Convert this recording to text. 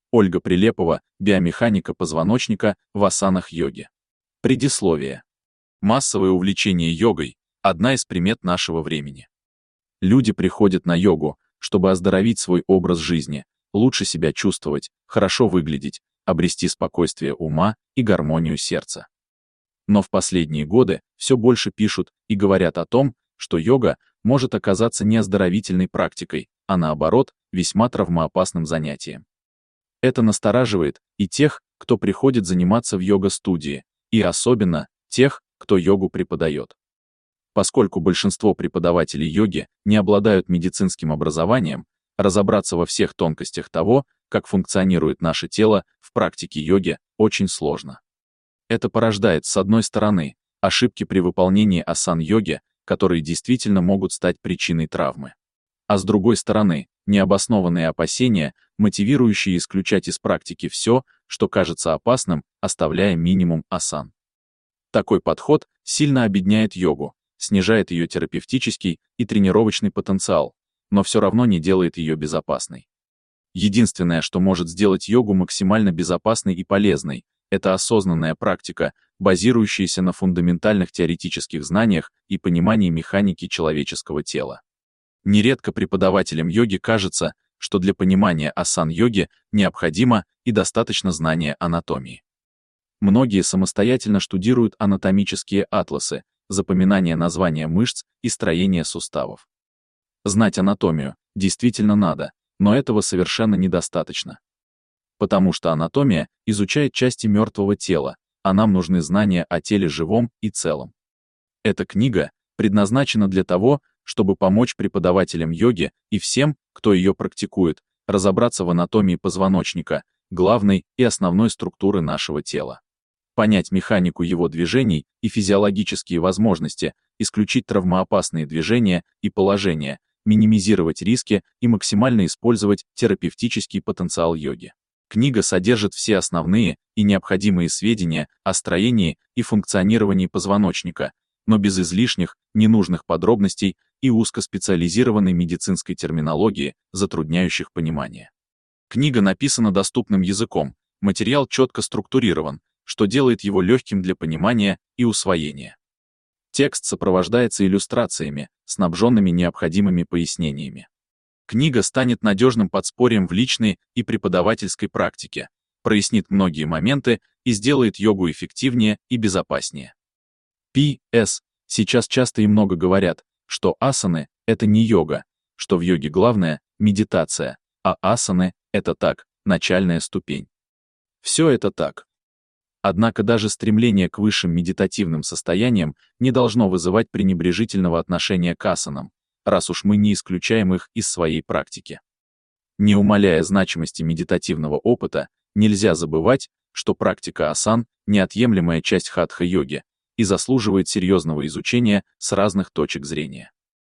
Ольга Прилепова, биомеханика позвоночника в асанах йоги. Предисловие. Массовое увлечение йогой – одна из примет нашего времени. Люди приходят на йогу, чтобы оздоровить свой образ жизни, лучше себя чувствовать, хорошо выглядеть, обрести спокойствие ума и гармонию сердца. Но в последние годы все больше пишут и говорят о том, что йога может оказаться не оздоровительной практикой, а наоборот, весьма травмоопасным занятием. Это настораживает и тех, кто приходит заниматься в йога-студии, и особенно тех, кто йогу преподает. Поскольку большинство преподавателей йоги не обладают медицинским образованием, разобраться во всех тонкостях того, как функционирует наше тело в практике йоги, очень сложно. Это порождает, с одной стороны, ошибки при выполнении асан-йоги, которые действительно могут стать причиной травмы. А с другой стороны, необоснованные опасения, мотивирующие исключать из практики все, что кажется опасным, оставляя минимум асан. Такой подход сильно обедняет йогу, снижает ее терапевтический и тренировочный потенциал, но все равно не делает ее безопасной. Единственное, что может сделать йогу максимально безопасной и полезной, это осознанная практика, базирующаяся на фундаментальных теоретических знаниях и понимании механики человеческого тела. Нередко преподавателям йоги кажется, что для понимания асан-йоги необходимо и достаточно знания анатомии. Многие самостоятельно штудируют анатомические атласы, запоминание названия мышц и строение суставов. Знать анатомию действительно надо, но этого совершенно недостаточно. Потому что анатомия изучает части мертвого тела, а нам нужны знания о теле живом и целом. Эта книга предназначена для того, чтобы помочь преподавателям йоги и всем, кто ее практикует, разобраться в анатомии позвоночника, главной и основной структуры нашего тела. Понять механику его движений и физиологические возможности, исключить травмоопасные движения и положения, минимизировать риски и максимально использовать терапевтический потенциал йоги. Книга содержит все основные и необходимые сведения о строении и функционировании позвоночника, но без излишних, ненужных подробностей и узкоспециализированной медицинской терминологии, затрудняющих понимание. Книга написана доступным языком, материал четко структурирован, что делает его легким для понимания и усвоения. Текст сопровождается иллюстрациями, снабженными необходимыми пояснениями. Книга станет надежным подспорьем в личной и преподавательской практике, прояснит многие моменты и сделает йогу эффективнее и безопаснее. П.С. Сейчас часто и много говорят, что асаны — это не йога, что в йоге главное — медитация, а асаны — это так, начальная ступень. Все это так. Однако даже стремление к высшим медитативным состояниям не должно вызывать пренебрежительного отношения к асанам, раз уж мы не исключаем их из своей практики. Не умаляя значимости медитативного опыта, нельзя забывать, что практика асан — неотъемлемая часть хатха-йоги и заслуживает серьезного изучения с разных точек зрения.